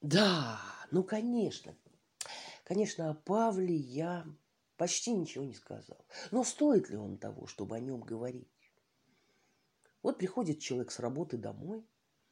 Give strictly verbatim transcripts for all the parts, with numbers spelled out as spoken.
Да, ну, конечно. Конечно, о Павле я почти ничего не сказал. Но стоит ли он того, чтобы о нем говорить? Вот приходит человек с работы домой,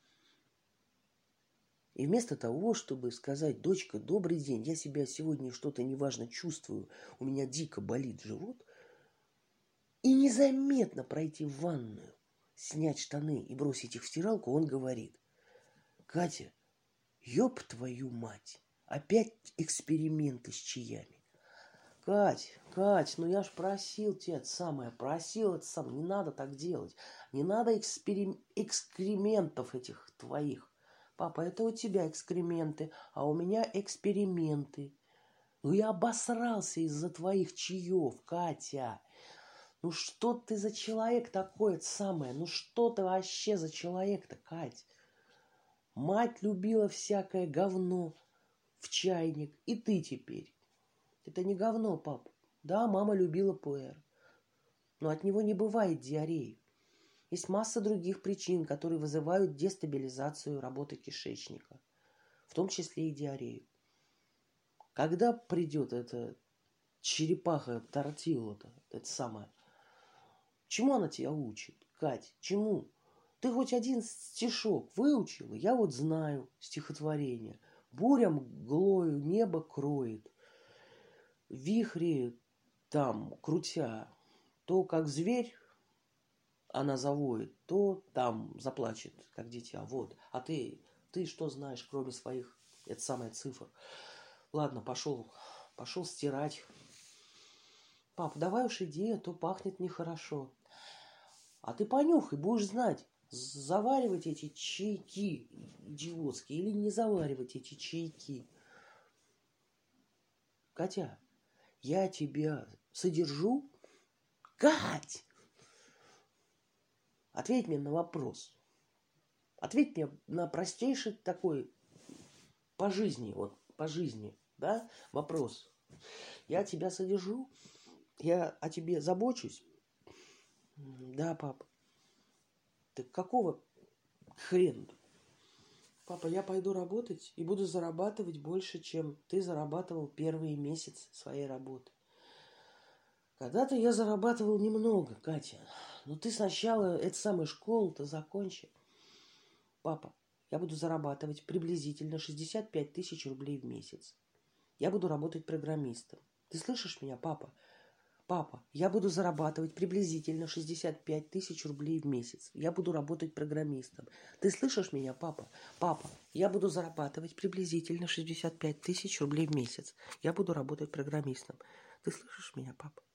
и вместо того, чтобы сказать: дочка, добрый день, я себя сегодня что-то неважно чувствую, у меня дико болит живот, и незаметно пройти в ванную, снять штаны и бросить их в стиралку, он говорит: Катя, ёб твою мать, опять эксперименты с чаями. Кать, Кать, ну я ж просил тебя это самое, просил это самое, не надо так делать. Не надо эксперим... экскрементов этих твоих. Папа, это у тебя экскременты, а у меня эксперименты. Ну я обосрался из-за твоих чаев, Катя. Ну что ты за человек такой, это самое? Ну что ты вообще за человек-то, Кать? Мать любила всякое говно в чайник, и ты теперь. Это не говно, пап. Да, мама любила пуэр, но от него не бывает диареи. Есть масса других причин, которые вызывают дестабилизацию работы кишечника, в том числе и диарею. Когда придет эта черепаха тортилла-то, это самое? Чему она тебя учит, Кать? Чему? Ты хоть один стишок выучила? Я вот знаю стихотворение. Буря мглою небо кроет, вихри там, крутя, то как зверь она завоет, то там заплачет, как дитя. Вот. А ты, ты что знаешь, кроме своих, это самая цифр? Ладно, пошел, пошел стирать. Пап, давай уж иди, а то пахнет нехорошо. А ты понюхай, будешь знать, заваривать эти чайки идиотские или не заваривать эти чайки. Катя, я тебя содержу? Кать! Ответь мне на вопрос. Ответь мне на простейший такой по жизни, вот по жизни, да, вопрос. Я тебя содержу? Я о тебе забочусь? Да, папа. Так какого хрена? Папа, я пойду работать и буду зарабатывать больше, чем ты зарабатывал первые месяцы своей работы. Когда-то я зарабатывал немного, Катя. Но ты сначала эту самую школу-то закончи. Папа, я буду зарабатывать приблизительно шестьдесят пять тысяч рублей в месяц. Я буду работать программистом. Ты слышишь меня, папа? Папа, я буду зарабатывать приблизительно шестьдесят пять тысяч рублей в месяц. Я буду работать программистом. Ты слышишь меня, папа? Папа, я буду зарабатывать приблизительно шестьдесят пять тысяч рублей в месяц. Я буду работать программистом. Ты слышишь меня, папа?